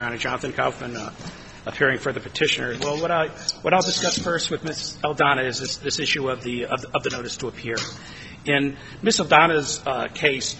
Jonathan Kaufman, appearing for the petitioner. Well, what I'll discuss first with Ms. Aldana is this issue of the notice to appear. In Ms. Aldana's case,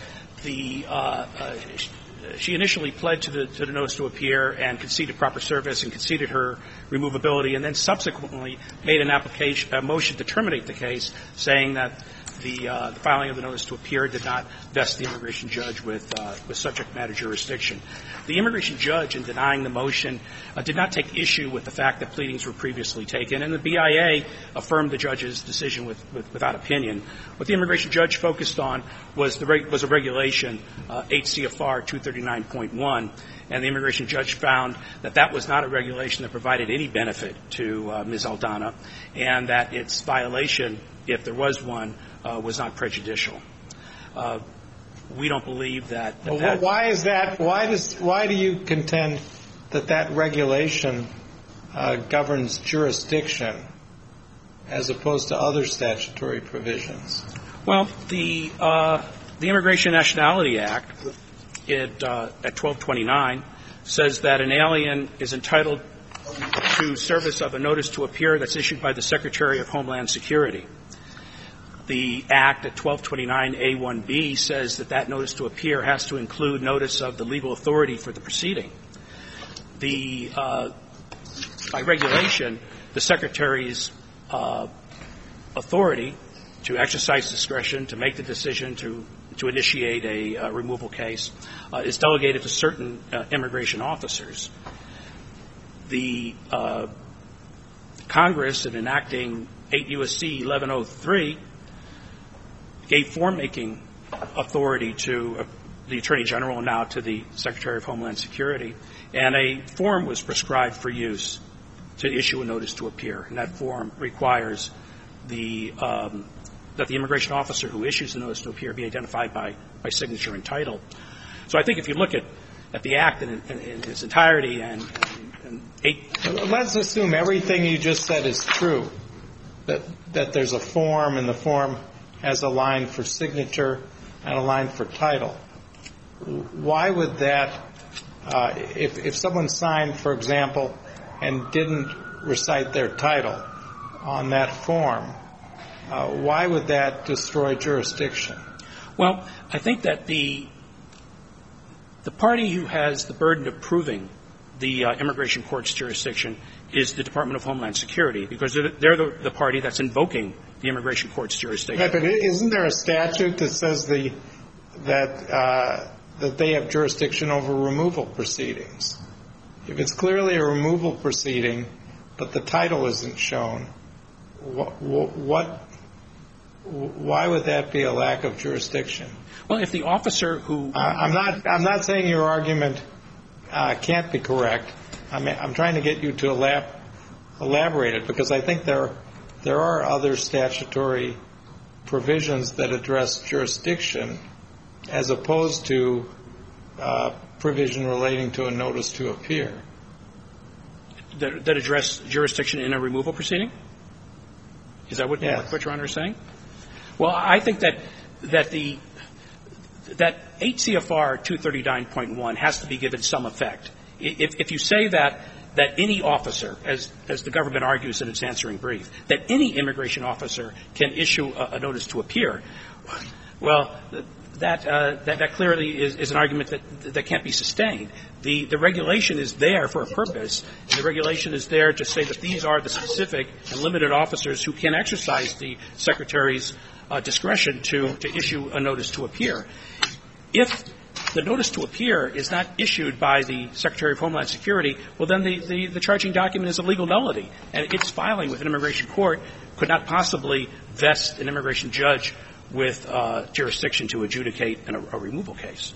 she initially pled to the notice to appear and conceded proper service and conceded her removability, and then subsequently made a motion to terminate the case, saying that the filing of the notice to appear did not vest the immigration judge with subject matter jurisdiction. The immigration judge, in denying the motion, did not take issue with the fact that pleadings were previously taken, and the BIA affirmed the judge's decision without opinion. What the immigration judge focused on was a regulation, 8 CFR 239.1, and the immigration judge found that that was not a regulation that provided any benefit to Ms. Aldana, and that its violation, if there was one, was not prejudicial. We don't believe that. Well, why is that? Why do you contend that regulation governs jurisdiction as opposed to other statutory provisions? Well, the Immigration Nationality Act at 1229 says that an alien is entitled to service of a notice to appear that's issued by the Secretary of Homeland Security. The Act at 1229A1B says that notice to appear has to include notice of the legal authority for the proceeding. By regulation, the Secretary's authority to exercise discretion, to make the decision to initiate a removal case, is delegated to certain immigration officers. The Congress, in enacting 8 U.S.C. 1103, gave form-making authority to the Attorney General and now to the Secretary of Homeland Security, and a form was prescribed for use to issue a notice to appear. And that form requires that the immigration officer who issues the notice to appear be identified by signature and title. So I think if you look at the Act in its entirety and let's assume everything you just said is true, that there's a form and the form has a line for signature and a line for title. Why would that, if someone signed, for example, and didn't recite their title on that form, why would that destroy jurisdiction? Well, I think that the party who has the burden of proving the immigration court's jurisdiction is the Department of Homeland Security, because they're the party that's invoking the immigration court's jurisdiction. Right, but isn't there a statute that says that they have jurisdiction over removal proceedings? If it's clearly a removal proceeding, but the title isn't shown, why would that be a lack of jurisdiction? Well, if the officer who I'm not saying your argument can't be correct. I'm trying to get you to elaborate it, because I think there are other statutory provisions that address jurisdiction as opposed to provision relating to a notice to appear. That address jurisdiction in a removal proceeding? Is that what Your Honor is saying? Well, I think that 8 CFR 239.1 has to be given some effect. If you say that any officer, as the government argues in its answering brief, that any immigration officer can issue a notice to appear, well, that clearly is an argument that can't be sustained. The regulation is there for a purpose, and the regulation is there to say that these are the specific and limited officers who can exercise the Secretary's discretion to issue a notice to appear. If the notice to appear is not issued by the Secretary of Homeland Security, well, then the charging document is a legal nullity, and its filing with an immigration court could not possibly vest an immigration judge with jurisdiction to adjudicate a removal case.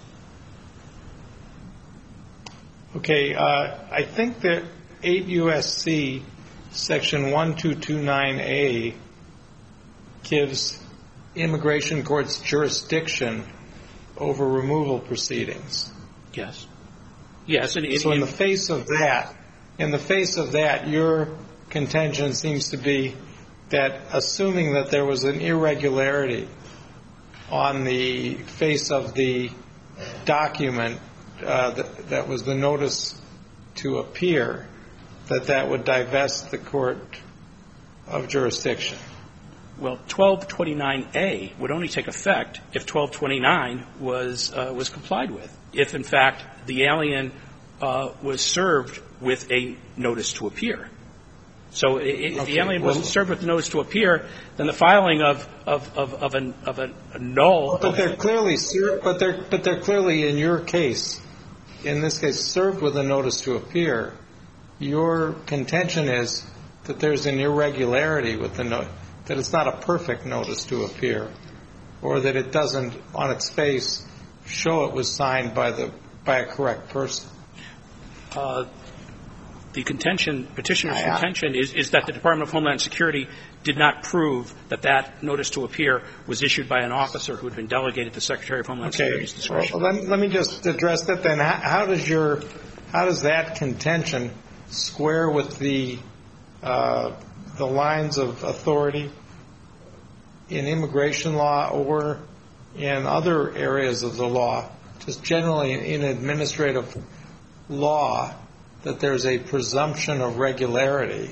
Okay. I think that 8 U.S.C. Section 1229A gives immigration courts jurisdiction over removal proceedings. Yes. Yes. So in the face of that, your contention seems to be that assuming that there was an irregularity on the face of the document that was the notice to appear, that would divest the court of jurisdiction? Well, 1229A would only take effect if 1229 was complied with. If, in fact, the alien was served with a notice to appear. So if the alien wasn't served with the notice to appear, then the filing of a null. But they're clearly in your case, in this case, served with a notice to appear. Your contention is that there's an irregularity with the note, that it's not a perfect notice to appear, or that it doesn't, on its face, show it was signed by a correct person. The petitioner's contention is that the Department of Homeland Security did not prove that notice to appear was issued by an officer who had been delegated to the Secretary of Homeland Security's discretion. Well, let me just address that then. How does that contention square with the lines of authority in immigration law or in other areas of the law, just generally in administrative law, that there's a presumption of regularity?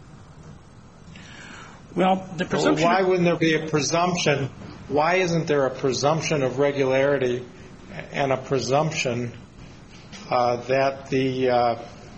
Well, the presumption. Why wouldn't there be a presumption? Why isn't there a presumption of regularity and a presumption that the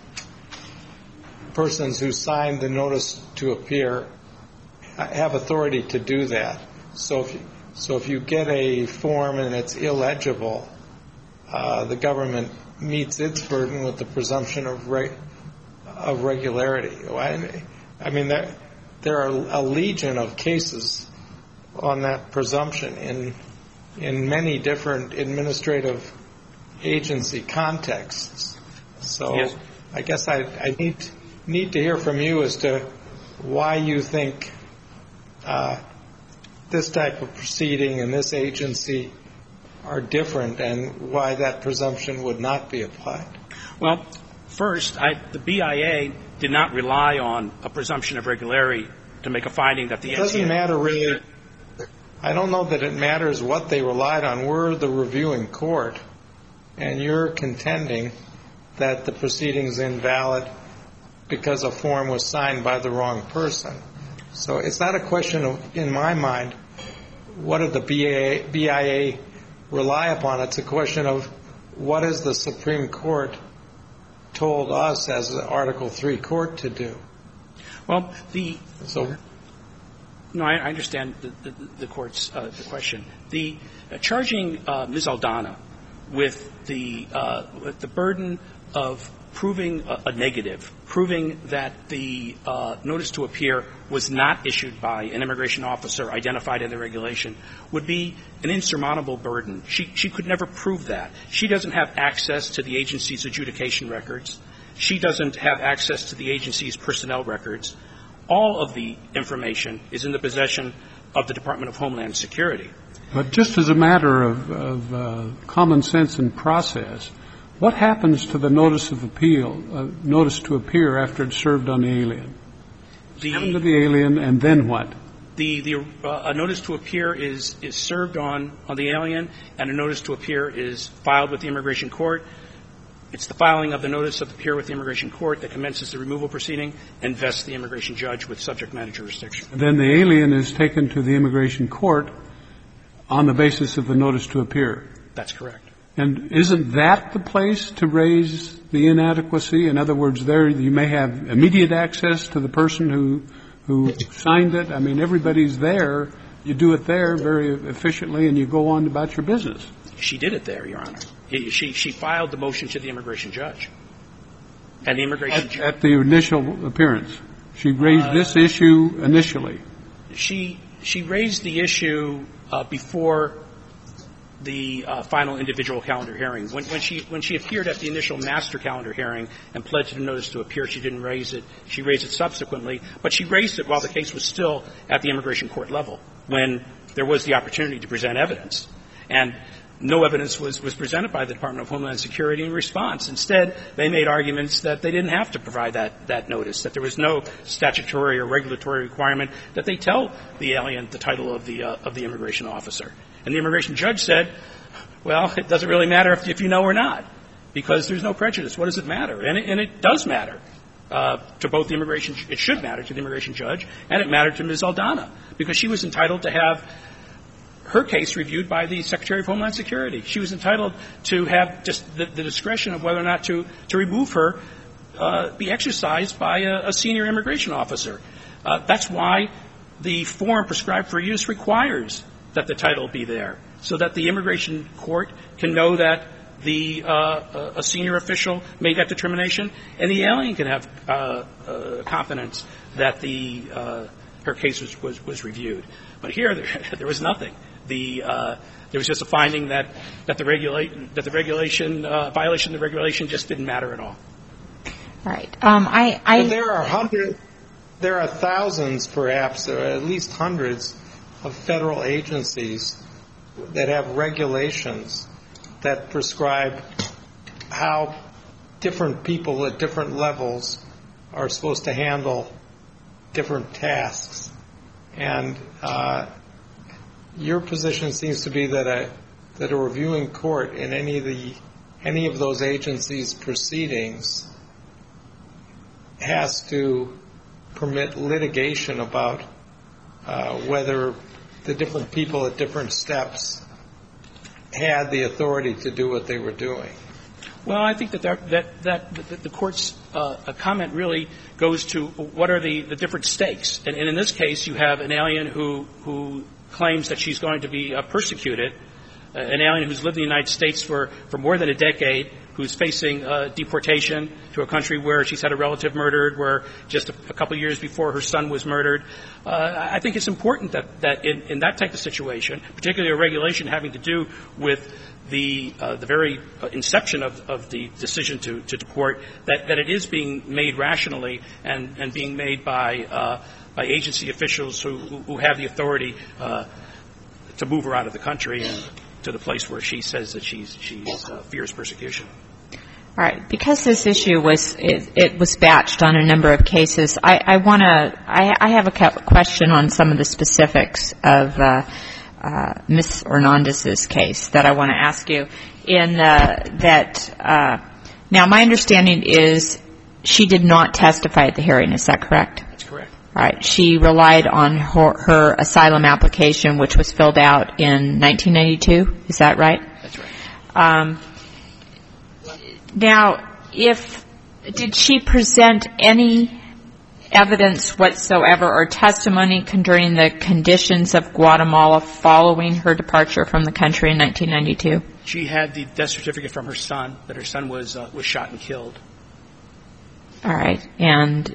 persons who signed the notice to appear have authority to do that? So if you get a form and it's illegible, the government meets its burden with the presumption of regularity. I mean, there are a legion of cases on that presumption in many different administrative agency contexts. So yes. I guess I need to hear from you as to why you think this type of proceeding in this agency are different and why that presumption would not be applied. Well, first, the BIA did not rely on a presumption of regularity to make a finding that the It doesn't matter really. I don't know that it matters what they relied on. We're the reviewing court, and you're contending that the proceeding is invalid because a form was signed by the wrong person. So it's not a question of, in my mind, what did the BIA rely upon? It's a question of what has the Supreme Court told us as an Article III court to do? Well, I understand the court's the question. The charging Ms. Aldana with the burden of proving a negative, proving that the notice to appear was not issued by an immigration officer identified in the regulation would be an insurmountable burden. She could never prove that. She doesn't have access to the agency's adjudication records. She doesn't have access to the agency's personnel records. All of the information is in the possession of the Department of Homeland Security. But just as a matter of common sense and process, what happens to the notice of appeal, notice to appear after it's served on the alien? It's given to the alien, and then what? A notice to appear is served on the alien, and a notice to appear is filed with the immigration court. It's the filing of the notice of appear with the immigration court that commences the removal proceeding and vests the immigration judge with subject matter jurisdiction. Then the alien is taken to the immigration court on the basis of the notice to appear. That's correct. And isn't that the place to raise the inadequacy? In other words, there you may have immediate access to the person who signed it. I mean, everybody's there. You do it there very efficiently, and you go on about your business. She did it there, Your Honor. She filed the motion to the immigration judge. And the immigration judge. At the initial appearance. She raised this issue initially. She raised the issue before the final individual calendar hearing. When she appeared at the initial master calendar hearing and pledged a notice to appear, she didn't raise it. She raised it subsequently, but she raised it while the case was still at the immigration court level, when there was the opportunity to present evidence. And no evidence was presented by the Department of Homeland Security in response. Instead, they made arguments that they didn't have to provide that notice, that there was no statutory or regulatory requirement that they tell the alien the title of the immigration officer. And the immigration judge said, well, it doesn't really matter if you know or not. because there's no prejudice. What does it matter? And it does matter to both the immigration – it should matter to the immigration judge, and it mattered to Ms. Aldana, because she was entitled to have her case reviewed by the Secretary of Homeland Security. She was entitled to have just the discretion of whether or not to remove her be exercised by a senior immigration officer. That's why the form prescribed for use requires that the title be there, so that the immigration court can know that a senior official made that determination, and the alien can have confidence that her case was reviewed. But here, there was nothing. There was just a finding that the regulation violation of the regulation just didn't matter at all. All right. But there are thousands, perhaps, or at least hundreds of federal agencies that have regulations that prescribe how different people at different levels are supposed to handle different tasks. And your position seems to be that a reviewing court in any of those agencies' proceedings has to permit litigation about whether the different people at different steps had the authority to do what they were doing. Well, I think that the court's comment really goes to what are the different stakes. And in this case, you have an alien who claims that she's going to be persecuted, an alien who's lived in the United States for more than a decade, who's facing deportation to a country where she's had a relative murdered, where just a couple of years before her son was murdered. I think it's important that in that type of situation, particularly a regulation having to do with the very inception of the decision to deport, that it is being made rationally and being made by agency officials who have the authority to move her out of the country and to the place where she says that she fears persecution. All right. Because this issue was batched on a number of cases, I have a question on some of the specifics of Ms. Hernandez's case that I want to ask you. Now, my understanding is she did not testify at the hearing. Is that correct? That's correct. All right. She relied on her asylum application, which was filled out in 1992. Is that right? That's right. Now, did she present any evidence whatsoever or testimony concerning the conditions of Guatemala following her departure from the country in 1992? She had the death certificate from her son, that her son was shot and killed. All right. And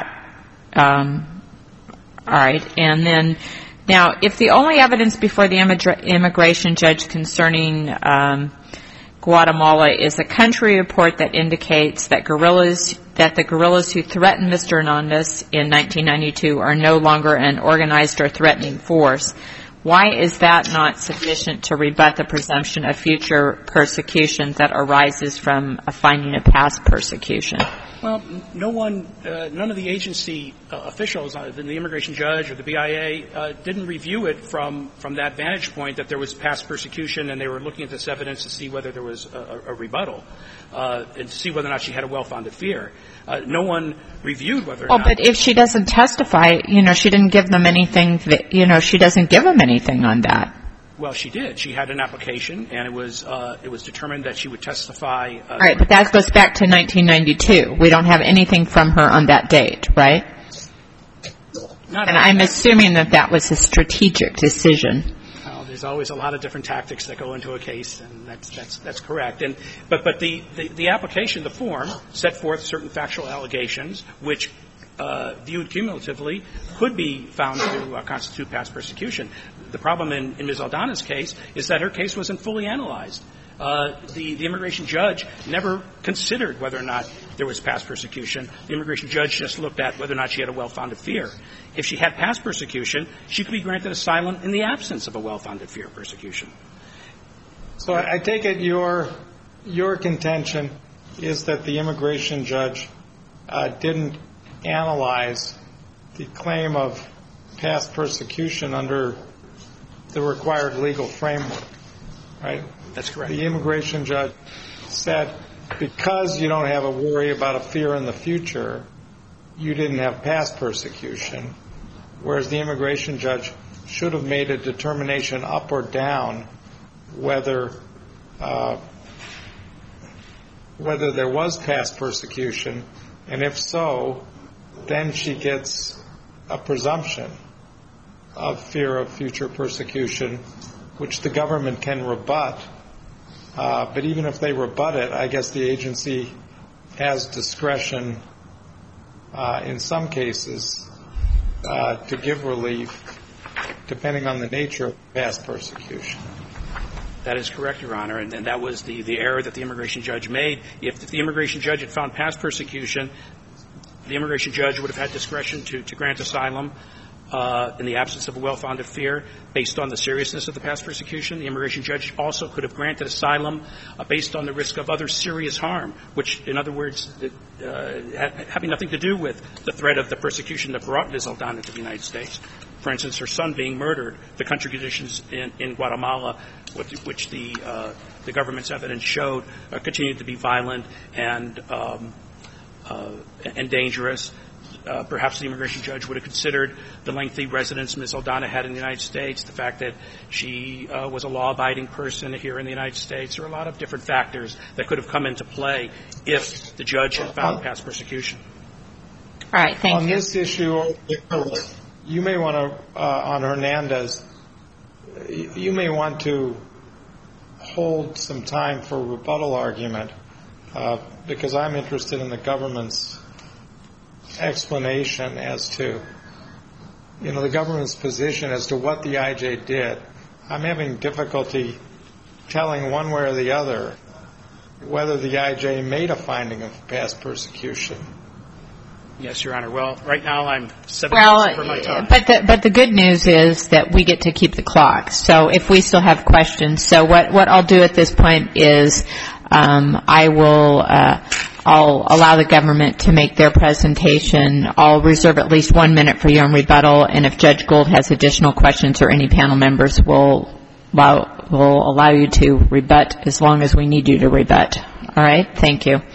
all right. And then, now, if the only evidence before the immigration judge concerning Guatemala is a country report that indicates that the guerrillas who threatened Mr. Hernandez in 1992 are no longer an organized or threatening force, why is that not sufficient to rebut the presumption of future persecution that arises from a finding of past persecution? Well, none of the agency officials, the immigration judge or the BIA, didn't review it from that vantage point that there was past persecution, and they were looking at this evidence to see whether there was a rebuttal and to see whether or not she had a well-founded fear. No one reviewed whether or not. But if she doesn't testify, she didn't give them anything. She doesn't give them anything on that. Well, she did. She had an application, and it was determined that she would testify. All right, but that goes back to 1992. We don't have anything from her on that date, right? And I'm assuming that was a strategic decision. Well, there's always a lot of different tactics that go into a case, and that's correct. But the application, the form, set forth certain factual allegations which, viewed cumulatively, could be found to constitute past persecution. The problem in Ms. Aldana's case is that her case wasn't fully analyzed. The immigration judge never considered whether or not there was past persecution. The immigration judge just looked at whether or not she had a well-founded fear. If she had past persecution, she could be granted asylum in the absence of a well-founded fear of persecution. So I take it your contention is that the immigration judge didn't analyze the claim of past persecution under the required legal framework, right? That's correct. The immigration judge said because you don't have a worry about a fear in the future, you didn't have past persecution, whereas the immigration judge should have made a determination up or down whether there was past persecution, and if so, then she gets a presumption of fear of future persecution, which the government can rebut. But even if they rebut it, I guess the agency has discretion in some cases to give relief depending on the nature of past persecution. That is correct, Your Honor, and that was the error that the immigration judge made. If the immigration judge had found past persecution, the immigration judge would have had discretion to grant asylum in the absence of a well-founded fear based on the seriousness of the past persecution. The immigration judge also could have granted asylum based on the risk of other serious harm, which, in other words, having nothing to do with the threat of the persecution that brought Ms. Aldana to the United States. For instance, her son being murdered, the country conditions in Guatemala, which the government's evidence showed, continued to be violent and dangerous. Perhaps the immigration judge would have considered the lengthy residence Ms. Aldana had in the United States, the fact that she was a law-abiding person here in the United States. There are a lot of different factors that could have come into play if the judge had found past persecution. All right, thank you. On this issue, you may want to, on Hernandez, you may want to hold some time for rebuttal argument because I'm interested in the government's explanation as to, the government's position as to what the IJ did. I'm having difficulty telling one way or the other whether the IJ made a finding of past persecution. Yes, Your Honor. Well, right now I'm 7 minutes over my time. But the good news is that we get to keep the clock. So if we still have questions, so what I'll do at this point is I'll allow the government to make their presentation. I'll reserve at least 1 minute for your rebuttal, and if Judge Gould has additional questions or any panel members, we'll allow you to rebut as long as we need you to rebut. All right? Thank you.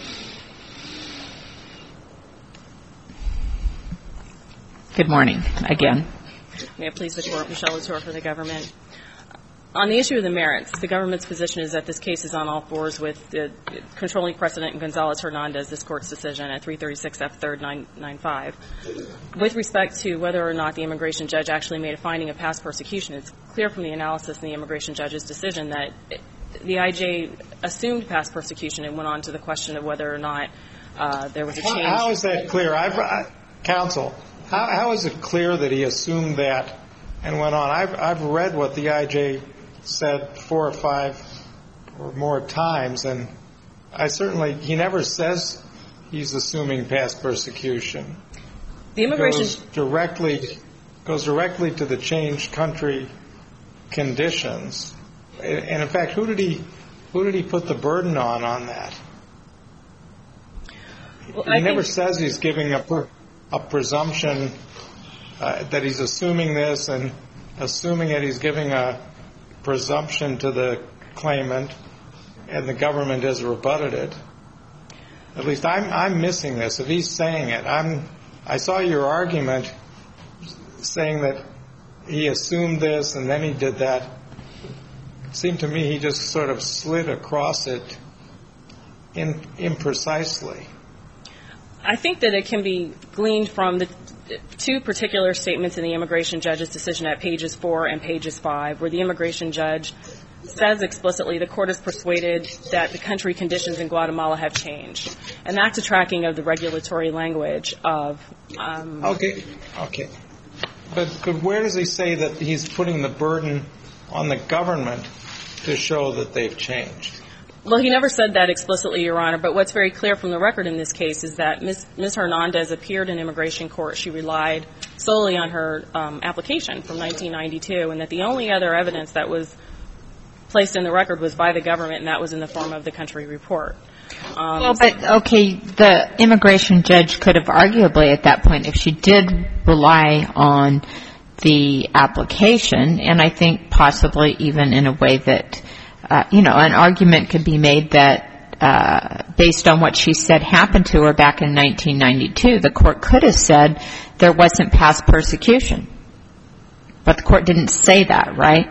Good morning again. May it please the Court, Michelle Latour for the government. On the issue of the merits, the government's position is that this case is on all fours with the controlling precedent in Gonzalez-Hernandez, this Court's decision at 336 F. 3rd 995. With respect to whether or not the immigration judge actually made a finding of past persecution, it's clear from the analysis in the immigration judge's decision that the IJ assumed past persecution and went on to the question of whether or not there was a change. How is that clear? Counsel, how is it clear that he assumed that and went on? I've read what the IJ said 4 or 5 or more times, and he never says he's assuming past persecution. The immigration goes directly to the changed country conditions. And in fact, who did he put the burden on that? Well, he never says he's giving a presumption that he's assuming this, and assuming it, he's giving a presumption to the claimant, and the government has rebutted it. At least I'm missing this. If he's saying it, I saw your argument saying that he assumed this and then he did that. It seemed to me he just sort of slid across it imprecisely. I think that it can be gleaned from the 2 particular statements in the immigration judge's decision at pages 4 and pages 5, where the immigration judge says explicitly the court is persuaded that the country conditions in Guatemala have changed. And that's a tracking of the regulatory language of... Okay. But where does he say that he's putting the burden on the government to show that they've changed? Well, he never said that explicitly, Your Honor, but what's very clear from the record in this case is that Ms. Hernandez appeared in immigration court. She relied solely on her application from 1992, and that the only other evidence that was placed in the record was by the government, and that was in the form of the country report. The immigration judge could have arguably at that point, if she did rely on the application, and I think possibly even in a way that, an argument could be made that based on what she said happened to her back in 1992, the court could have said there wasn't past persecution. But the court didn't say that, right?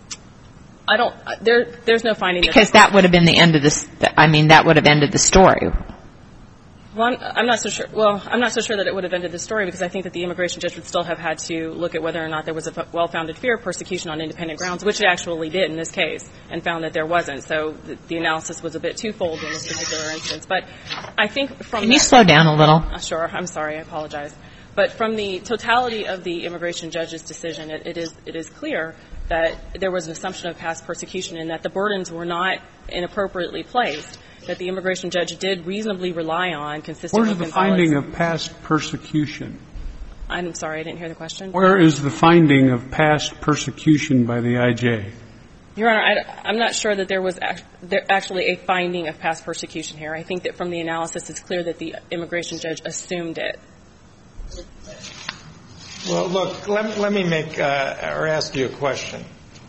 There's no finding. Because that would have been the end of this, that would have ended the story. Well, I'm not so sure. Well, I'm not so sure that it would have ended the story, because I think that the immigration judge would still have had to look at whether or not there was a well-founded fear of persecution on independent grounds, which it actually did in this case, and found that there wasn't. So the analysis was a bit twofold in this particular instance. But I think from Can you slow down a little? Sure. I'm sorry. I apologize. But from the totality of the immigration judge's decision, it is clear that there was an assumption of past persecution and that the burdens were not inappropriately placed, that the immigration judge did reasonably rely on, consistent with Gonzalez. Where's the finding of past persecution? I'm sorry, I didn't hear the question. Where is the finding of past persecution by the IJ? Your Honor, I'm not sure that there was actually a finding of past persecution here. I think that from the analysis, it's clear that the immigration judge assumed it. Well, look, let me make or ask you a question.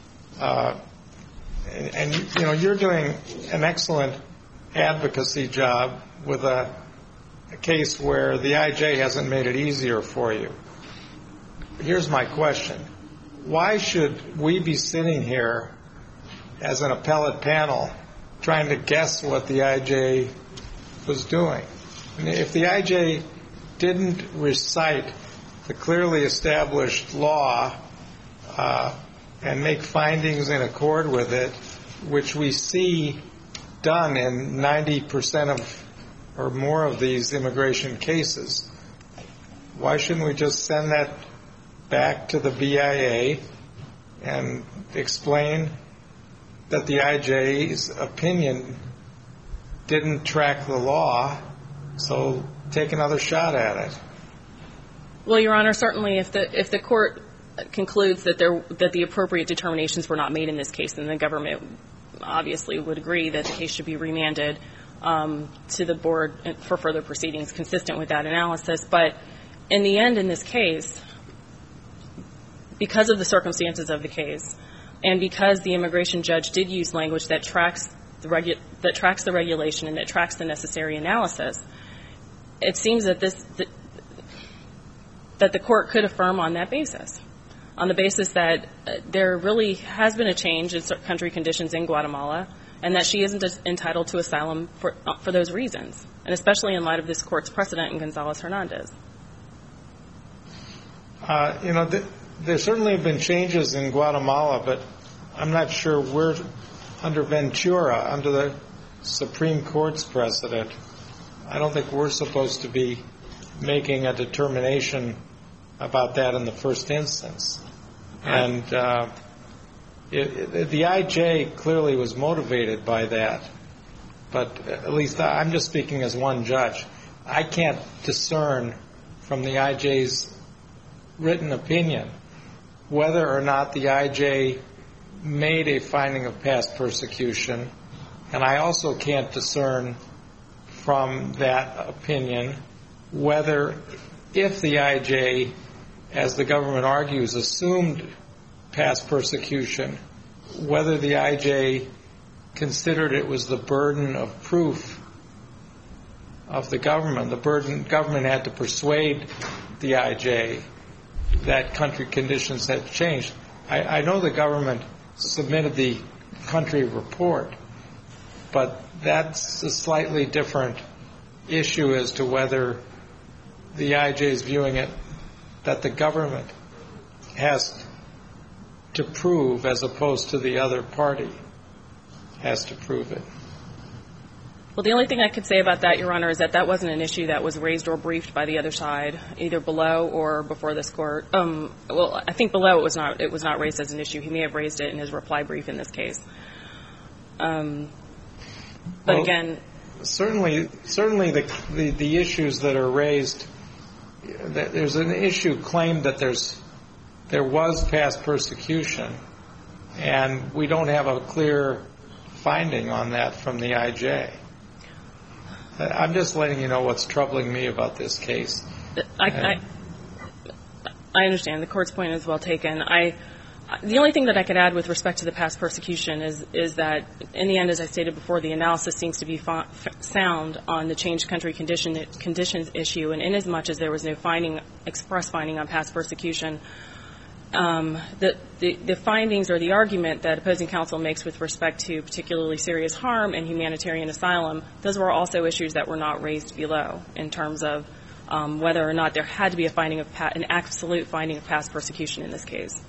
And you know, you're doing an excellent advocacy job with a case where the IJ hasn't made it easier for you. Here's my question. Why should we be sitting here as an appellate panel trying to guess what the IJ was doing? I mean, if the IJ didn't recite the clearly established law and make findings in accord with it, which we see done in 90% of or more of these immigration cases, why shouldn't we just send that back to the BIA and explain that the IJ's opinion didn't track the law, so take another shot at it? Well, Your Honor, certainly if the court concludes that the appropriate determinations were not made in this case, then the government obviously would agree that the case should be remanded to the board for further proceedings consistent with that analysis. But in the end, in this case, because of the circumstances of the case, and because the immigration judge did use language that tracks the regulation and that tracks the necessary analysis, it seems that that the court could affirm on that basis, on the basis that there really has been a change in country conditions in Guatemala, and that she isn't entitled to asylum for those reasons, and especially in light of this court's precedent in Gonzalez-Hernandez. You know, there certainly have been changes in Guatemala, but I'm not sure we're under Ventura, under the Supreme Court's precedent. I don't think we're supposed to be making a determination about that in the first instance. And the IJ clearly was motivated by that, but at least I'm just speaking as one judge. I can't discern from the IJ's written opinion whether or not the IJ made a finding of past persecution, and I also can't discern from that opinion whether, if the IJ, as the government argues, assumed past persecution, whether the IJ considered it was the burden of proof of the government. The government had to persuade the IJ that country conditions had changed. I know the government submitted the country report, but that's a slightly different issue as to whether the IJ is viewing it that the government has to prove as opposed to the other party has to prove it. Well, the only thing I could say about that, Your Honor, is that wasn't an issue that was raised or briefed by the other side, either below or before this court. Well, I think below it was not raised as an issue. He may have raised it in his reply brief in this case. But well, again, certainly the issues that are raised, there's an issue claimed that there was past persecution, and we don't have a clear finding on that from the IJ. I'm just letting you know what's troubling me about this case. I understand. The court's point is well taken. The only thing that I could add with respect to the past persecution is that, in the end, as I stated before, the analysis seems to be sound on the changed country conditions issue, and inasmuch as there was no express finding on past persecution, the findings or the argument that opposing counsel makes with respect to particularly serious harm and humanitarian asylum, those were also issues that were not raised below in terms of whether or not there had to be an absolute finding of past persecution in this case.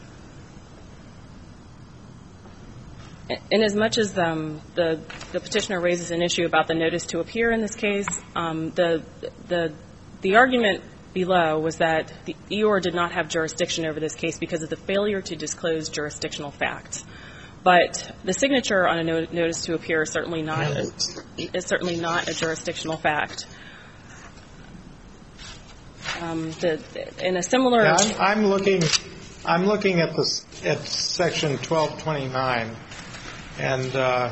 Inasmuch as the petitioner raises an issue about the notice to appear in this case, the argument below was that the EOIR did not have jurisdiction over this case because of the failure to disclose jurisdictional facts. But the signature on a notice to appear is certainly not a jurisdictional fact. In a similar, I'm looking at section 1229, and I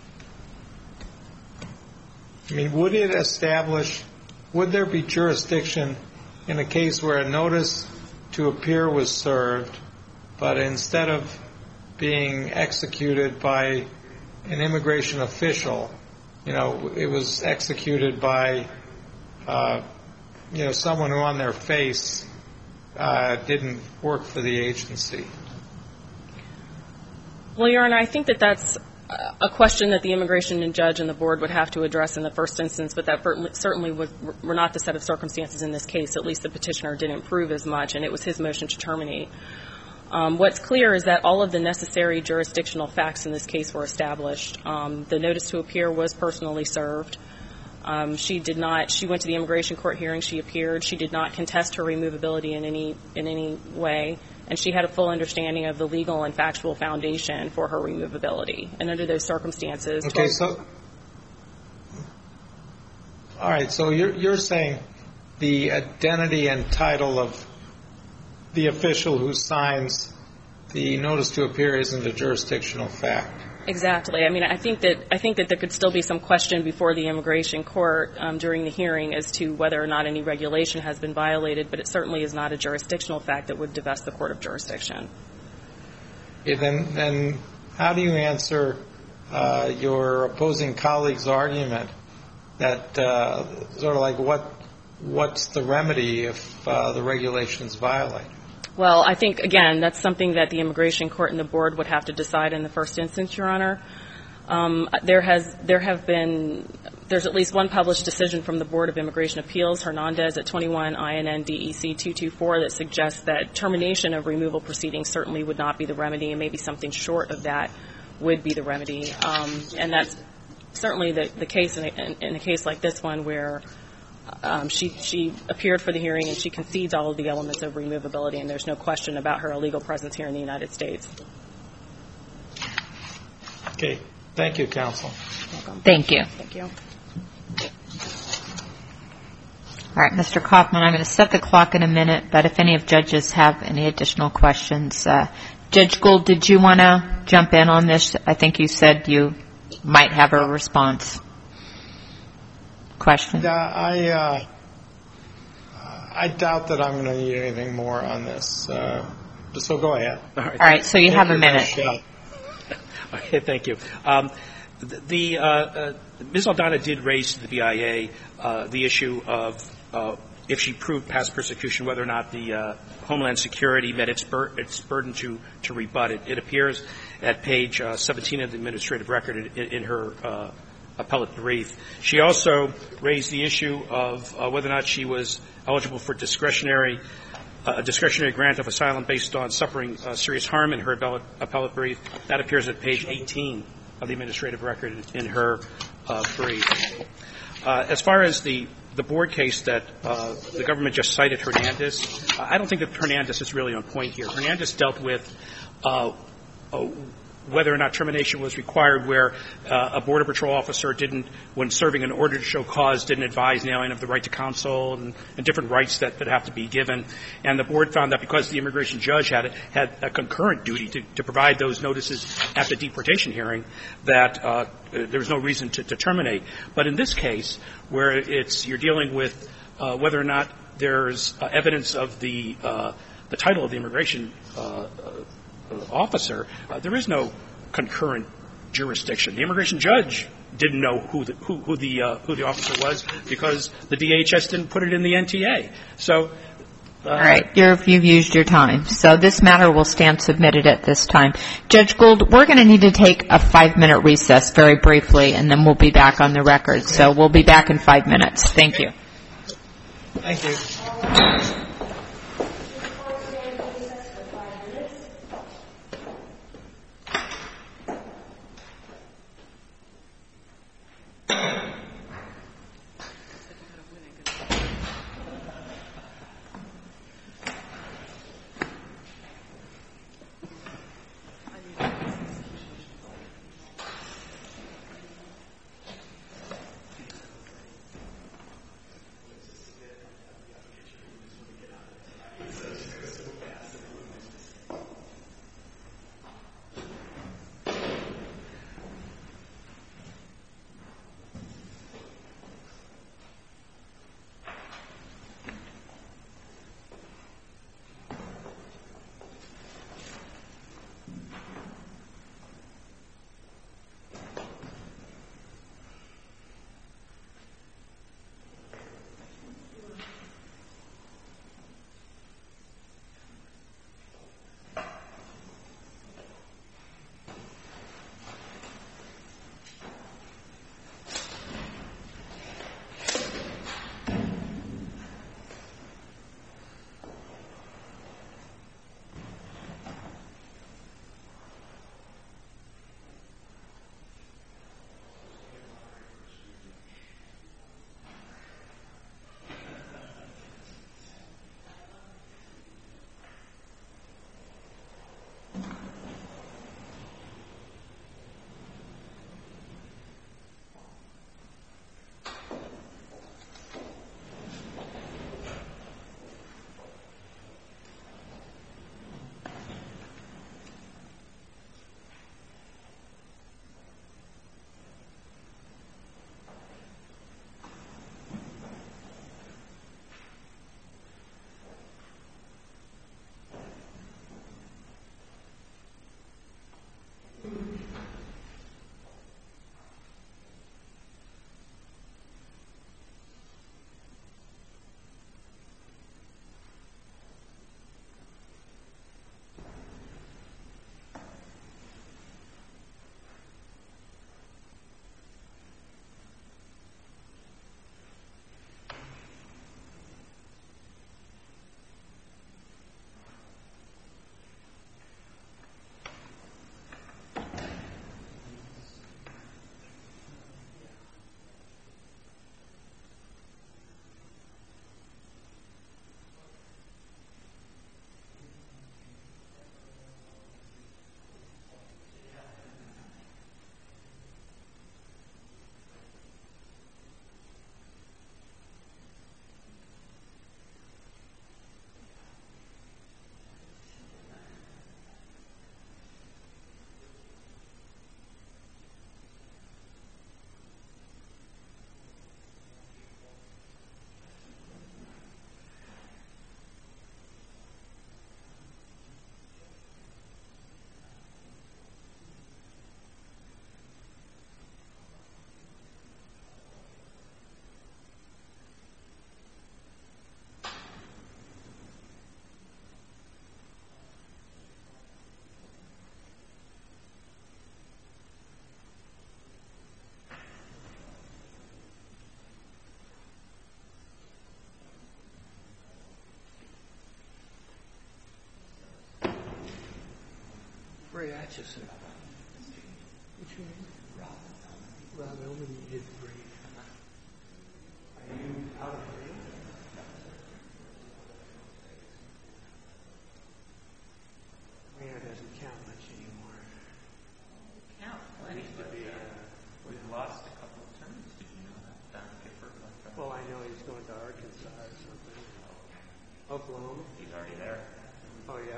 mean, would there be jurisdiction in a case where a notice to appear was served, but instead of being executed by an immigration official, it was executed by, someone who on their face didn't work for the agency? Well, Your Honor, I think that that's a question that the immigration judge and the board would have to address in the first instance, but that certainly were not the set of circumstances in this case. At least the petitioner didn't prove as much, and it was his motion to terminate. What's clear is that all of the necessary jurisdictional facts in this case were established. The notice to appear was personally served. She went to the immigration court hearing. She appeared. She did not contest her removability in any way, and she had a full understanding of the legal and factual foundation for her removability. And under those circumstances, okay. All right. So you're saying the identity and title of the official who signs the notice to appear isn't a jurisdictional fact? Exactly. I mean, I think that there could still be some question before the immigration court during the hearing as to whether or not any regulation has been violated, but it certainly is not a jurisdictional fact that would divest the court of jurisdiction. Okay, then how do you answer your opposing colleague's argument that sort of like what's the remedy if the regulation's violated? Well, I think, again, that's something that the immigration court and the board would have to decide in the first instance, Your Honor. There's at least one published decision from the Board of Immigration Appeals, Hernandez at 21 INN DEC 224, that suggests that termination of removal proceedings certainly would not be the remedy, and maybe something short of that would be the remedy. And that's certainly the case in a case like this one where she appeared for the hearing and she concedes all of the elements of removability, and there's no question about her illegal presence here in the United States. Okay. Thank you, counsel. Welcome. Thank you. Thank you. All right, Mr. Kaufman, I'm going to set the clock in a minute, but if any of judges have any additional questions. Judge Gould, did you want to jump in on this? I think you said you might have a response. Question? Yeah, I doubt that I'm going to need anything more on this. So go ahead. All right, so you have a minute. Okay, thank you. Ms. Aldana did raise to the BIA the issue of if she proved past persecution, whether or not the Homeland Security met its burden to rebut it. It appears at page 17 of the administrative record in her appellate brief. She also raised the issue of whether or not she was eligible for a discretionary grant of asylum based on suffering serious harm in her appellate brief. That appears at page 18 of the administrative record in her brief. As far as the board case that the government just cited, Hernandez, I don't think that Hernandez is really on point here. Hernandez dealt with whether or not termination was required where a Border Patrol officer didn't, when serving an order to show cause, didn't advise the alien of the right to counsel and different rights that have to be given. And the board found that because the immigration judge had a concurrent duty to provide those notices at the deportation hearing, that there was no reason to terminate. But in this case, where you're dealing with whether or not there's evidence of the title of the immigration officer, there is no concurrent jurisdiction. The immigration judge didn't know who the officer was because the DHS didn't put it in the NTA. So. All right. You've used your time. So this matter will stand submitted at this time. Judge Gould, we're going to need to take a 5-minute recess very briefly, and then we'll be back on the record. So we'll be back in 5 minutes. Thank you. Thank you. Ray Atchison. What's your name? Rob. Rob Elman, you did great. Are you out of grade? Mayor doesn't count much anymore. Count. It used to be We've lost a couple of terms. Did you know that? Don Gifford left. well, I know he's going to Arkansas or something. Oklahoma? He's already there. Oh, yeah?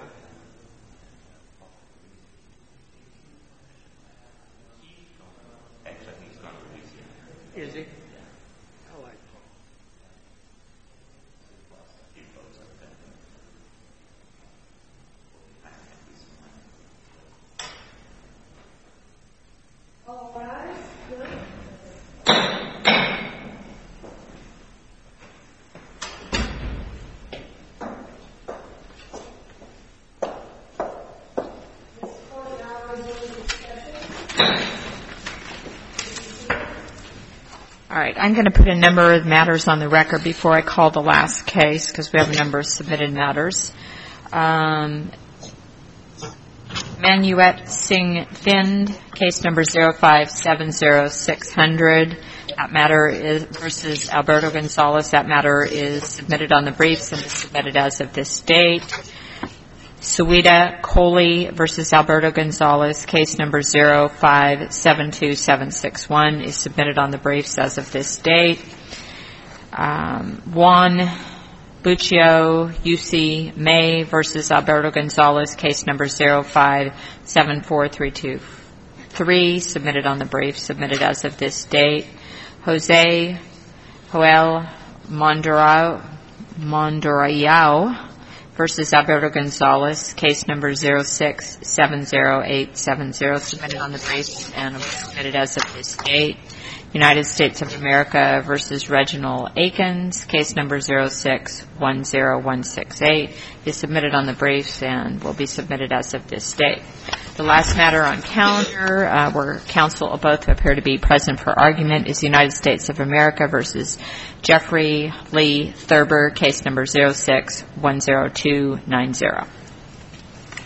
Actually, I think he's gone to Louisiana. Is he? I like Paul. He votes like that. I think he's All right. I'm going to put a number of matters on the record before I call the last case because we have a number of submitted matters. Manuet Singh Thind, case number 0570600. That matter is versus Alberto Gonzalez. That matter is submitted on the briefs and is submitted as of this date. Suida Coley versus Alberto Gonzalez, case number 0572761 is submitted on the briefs as of this date. Juan Buccio UC May versus Alberto Gonzalez, case number 0574323, submitted on the brief, submitted as of this date. Jose Joel Mondorayao versus Alberto Gonzalez, case number 0670870, submitted on the briefs and submitted as of this date. United States of America versus Reginald Akins, case number 0610168, is submitted on the briefs and will be submitted as of this date. The last matter on calendar, where counsel both appear to be present for argument, is United States of America versus Jeffrey Lee Thurber, case number 0610290.